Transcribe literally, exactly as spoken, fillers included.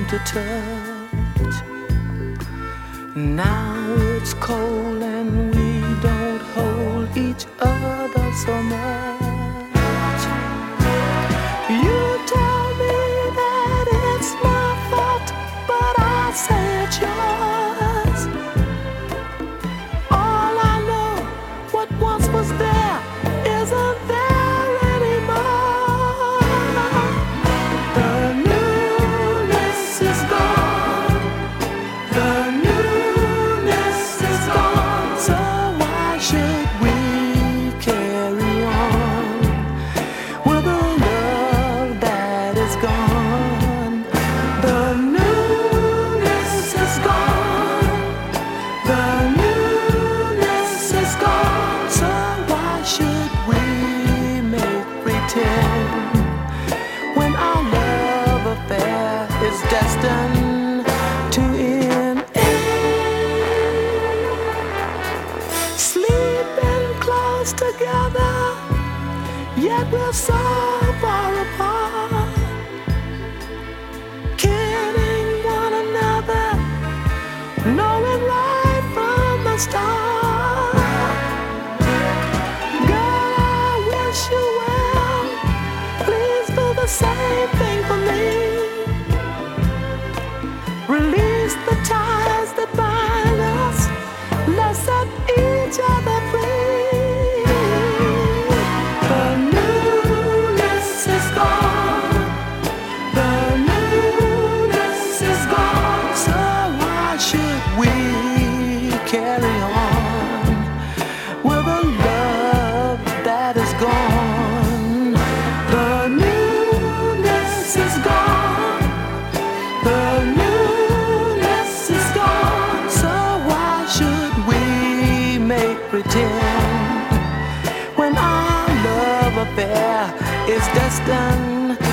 to touch. Now it's cold and we don't hold each other so much. You tell me that it's my fault, but I say it's yours. All I know, what once was there isn't there anymore. The newness is gone. The newness is gone. So why should we carry on with a love that is gone? The newness is gone. The newness is gone. So why should we make pretend when our love affair is destined to end? Sleeping close together, yet we're so far apart. Killing one another, knowing right from the start. Girl, I wish you well. Please do the same thing for me. Release the ties that bind us. Let's set each other free. The newness is gone. The newness is gone. So why should we carry on with a love that is gone? The newness is gone. The newness is gone. So why should we make pretend when our love affair is destined